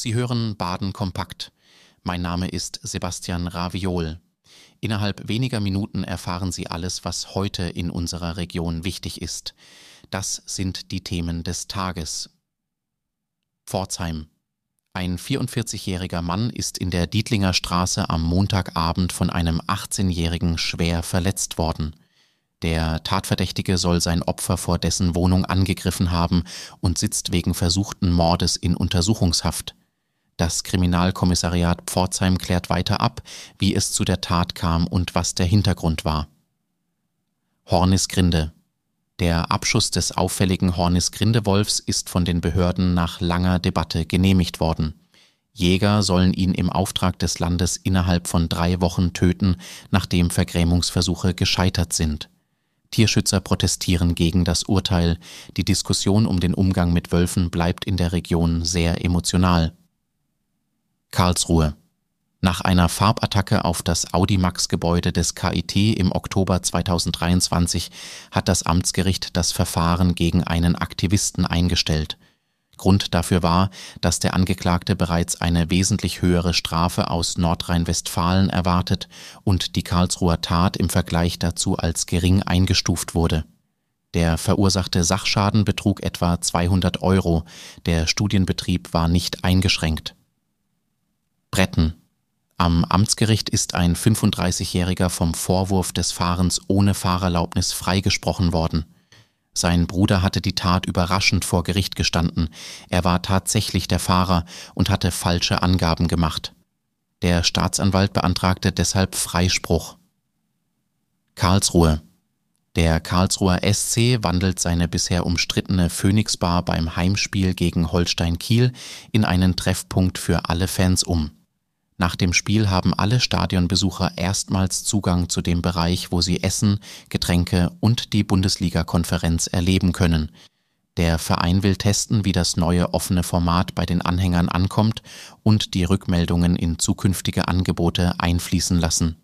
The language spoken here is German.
Sie hören Baden kompakt. Mein Name ist Sebastian Raviol. Innerhalb weniger Minuten erfahren Sie alles, was heute in unserer Region wichtig ist. Das sind die Themen des Tages. Pforzheim. Ein 44-jähriger Mann ist in der Dietlinger Straße am Montagabend von einem 18-Jährigen schwer verletzt worden. Der Tatverdächtige soll sein Opfer vor dessen Wohnung angegriffen haben und sitzt wegen versuchten Mordes in Untersuchungshaft. Das Kriminalkommissariat Pforzheim klärt weiter ab, wie es zu der Tat kam und was der Hintergrund war. Hornisgrinde. Der Abschuss des auffälligen Hornisgrinde-Wolfs ist von den Behörden nach langer Debatte genehmigt worden. Jäger sollen ihn im Auftrag des Landes innerhalb von 3 Wochen töten, nachdem Vergrämungsversuche gescheitert sind. Tierschützer protestieren gegen das Urteil. Die Diskussion um den Umgang mit Wölfen bleibt in der Region sehr emotional. Karlsruhe. Nach einer Farbattacke auf das Audimax-Gebäude des KIT im Oktober 2023 hat das Amtsgericht das Verfahren gegen einen Aktivisten eingestellt. Grund dafür war, dass der Angeklagte bereits eine wesentlich höhere Strafe aus Nordrhein-Westfalen erwartet und die Karlsruher Tat im Vergleich dazu als gering eingestuft wurde. Der verursachte Sachschaden betrug etwa 200 €, der Studienbetrieb war nicht eingeschränkt. Bretten. Am Amtsgericht ist ein 35-Jähriger vom Vorwurf des Fahrens ohne Fahrerlaubnis freigesprochen worden. Sein Bruder hatte die Tat überraschend vor Gericht gestanden. Er war tatsächlich der Fahrer und hatte falsche Angaben gemacht. Der Staatsanwalt beantragte deshalb Freispruch. Karlsruhe. Der Karlsruher SC wandelt seine bisher umstrittene Phoenix-Bar beim Heimspiel gegen Holstein Kiel in einen Treffpunkt für alle Fans um. Nach dem Spiel haben alle Stadionbesucher erstmals Zugang zu dem Bereich, wo sie Essen, Getränke und die Bundesliga-Konferenz erleben können. Der Verein will testen, wie das neue offene Format bei den Anhängern ankommt und die Rückmeldungen in zukünftige Angebote einfließen lassen.